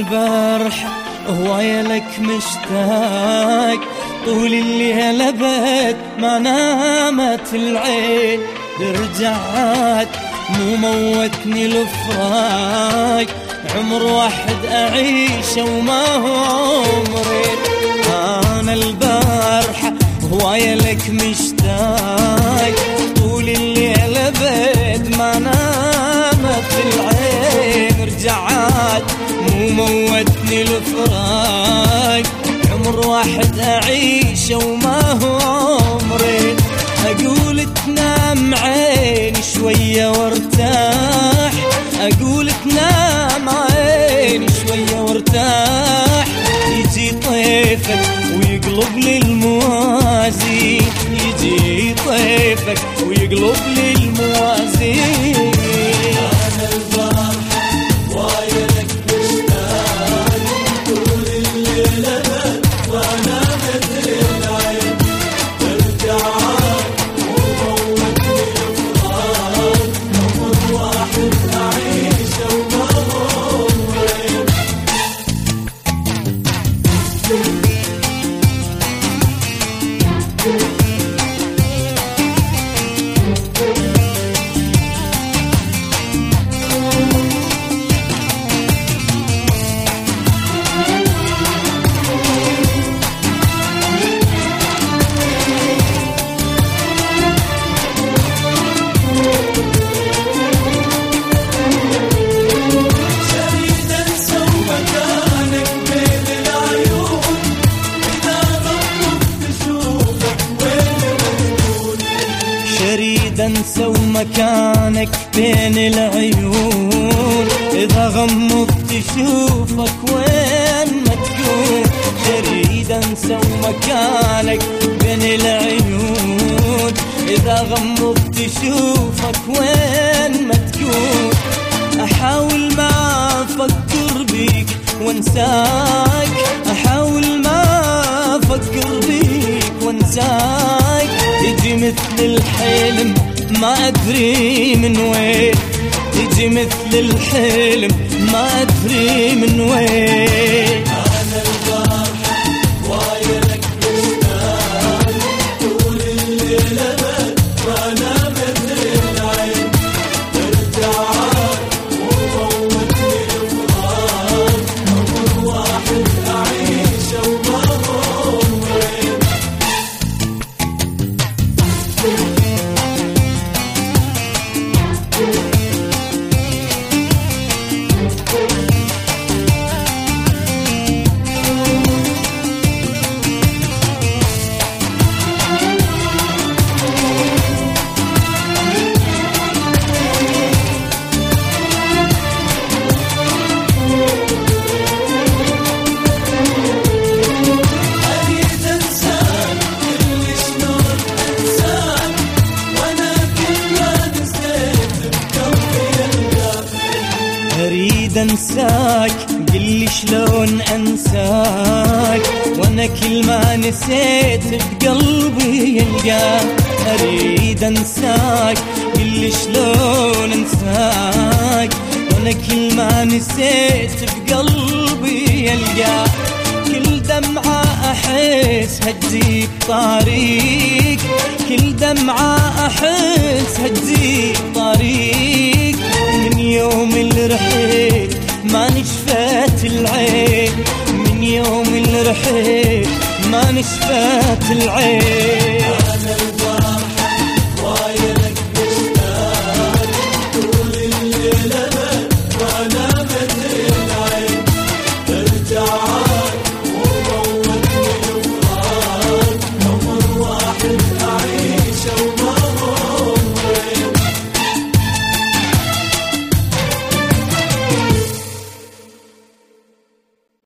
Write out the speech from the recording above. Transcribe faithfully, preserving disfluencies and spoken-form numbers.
البارحة هواية لك مشتاق، طول الليل بيت ما نامت العين، رجعت مو موتني الفراق، عمر واحد أعيشه وما هو عمري. أنا البارحة هواية لك مشتاق، طول الليل بيت ما نامت العين، رجعت مو موتني الفراق، عمر واحد أعيشه وما هو عمري. أقول تنام عيني شوية وارتاح، أقول تنام عيني شوية وارتاح، يجي طيفك ويقلب لي الموازين، يجي طيفك ويقلب لي الموازين. أنا البارحة هواية لك مشتاق، طول الليل بيت ما نامت العين، رجعت مو موتني الفراق، عمر واحد أعيشه وما هو عمري. انسى ومكانك بين العيون، اذا غمضت اشوفك وين ما تكون، اريد انسى ومكانك بين العيون، اذا غمضت اشوفك وين ما تكون. احاول ما افكر بيك وانساك، احاول ما افكر بيك وانساك، تجي مثل الحلم ما أدري من وين، تجي مثل الحلم ما أدري من وين. أنا البارحة هواية لك مشتاق، طول الليل بيت ما نامت العين، رجعت مو موتني الفراق، عمر واحد أعيشه وما هو عمري. أريد أنساك قلي شلون أنساك، وأنا كل ما نسيت بقلبي يلقاك. أريد أنساك قلي شلون أنساك، وأنا كل ما نسيت بقلبي يلقاك. كل دمعة أحسها تجيب طريق، كل دمعة أحسها تجيب طريق، من يوم اللي رحيت ما نشفت العين، من يوم اللي رحيت ما نشفت العين.